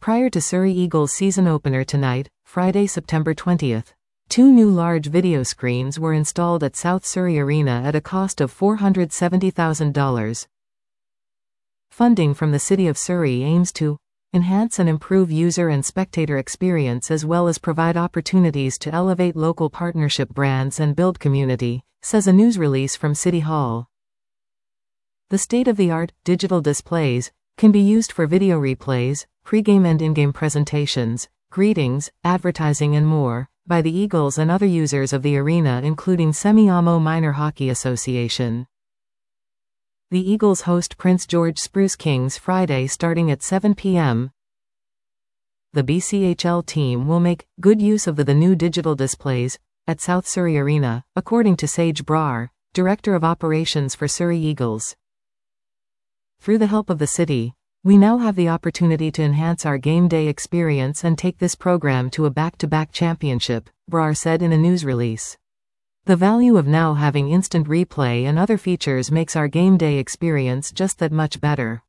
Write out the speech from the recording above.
Prior to Surrey Eagles' season opener tonight, Friday, September 20th, 2 new large video screens were installed at South Surrey Arena at a cost of $470,000. Funding from the City of Surrey aims to enhance and improve user and spectator experience as well as provide opportunities to elevate local partnership brands and build community, says a news release from City Hall. The state-of-the-art digital displays can be used for video replays, pre-game and in-game presentations, greetings, advertising and more, by the Eagles and other users of the arena including Semi-Amo Minor Hockey Association. The Eagles host Prince George Spruce Kings Friday starting at 7 p.m. The BCHL team will make good use of the new digital displays at South Surrey Arena, according to Sage Brar, Director of Operations for Surrey Eagles. Through the help of the city, we now have the opportunity to enhance our game day experience and take this program to a back-to-back championship, Brar said in a news release. The value of now having instant replay and other features makes our game day experience just that much better.